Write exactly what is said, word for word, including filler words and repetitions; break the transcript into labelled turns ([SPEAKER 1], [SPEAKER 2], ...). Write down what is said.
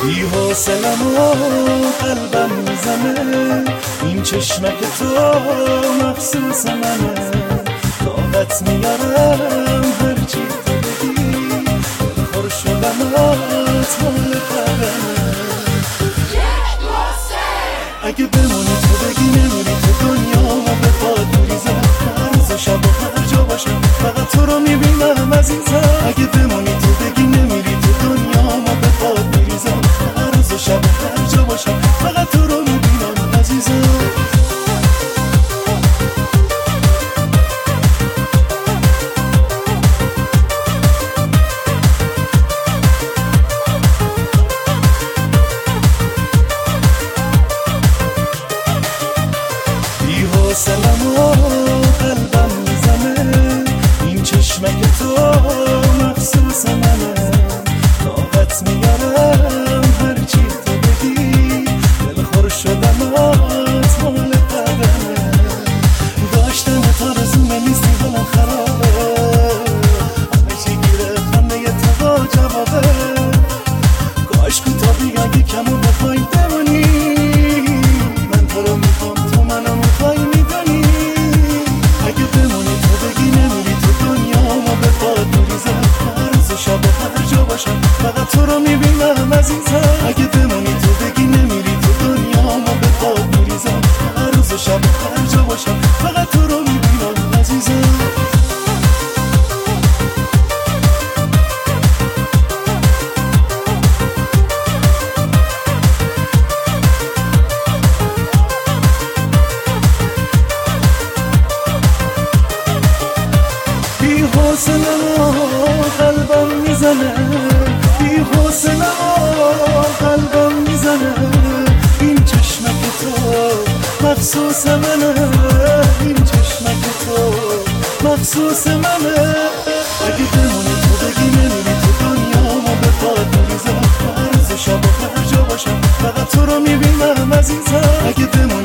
[SPEAKER 1] بی حوصلم و قلبم میزنه، این چشمک تو مخصوص منه. طاقت میارم هرچی تو بگی، دلخور شدمات مال قدمه. اگه بمونی تو بگی نمیری تو دنیا ما بخواد میریزم، هر روز و شب و هر جا باشم فقط تو رو میبینم عزیزم. اگه بمونی تو بگی نمیری تو دنیا ما بخواد میریزم، هر روز و شب و هر جا باشم فقط تو رو میبینم عزیزم. حوصلم و قلبم میزنه، این چشمک تو مخصوص منه. طاقت میارم هرچی تو بگی، دلخور شدمات مال قدمه. داشتم تو رزومه نیستی حالم خرابه، همه چی گیره خنده تو با جوابه. کاش کوتا بیان یکمو بخوای بمونی، من تو رو میخوام تو منو میخوای میدونی. اگه بمونی تو بگی نمیری تو دنیا ما بخواد میریزم، هر روز و شب و هر جا باشم فقط تو رو میبینم عزیزم. اگه بمونی تو بگی نمیری تو دنیا ما بخواد میریزم، هر روز و شب و هر جا باشم فقط تو رو میبینم عزیزم. بی حوصلم قلبم میزنه، بی حوصلم قلبم میزنه. این چشمک تو مخصوص منه، این چشمک تو مخصوص منه. اگه بمونی تو بگی نمیری تو دنیا ما بخواد میریزم، هر روز و شب و هر جا باشم فقط تو رو میبینم عزیزم. اگه بمونی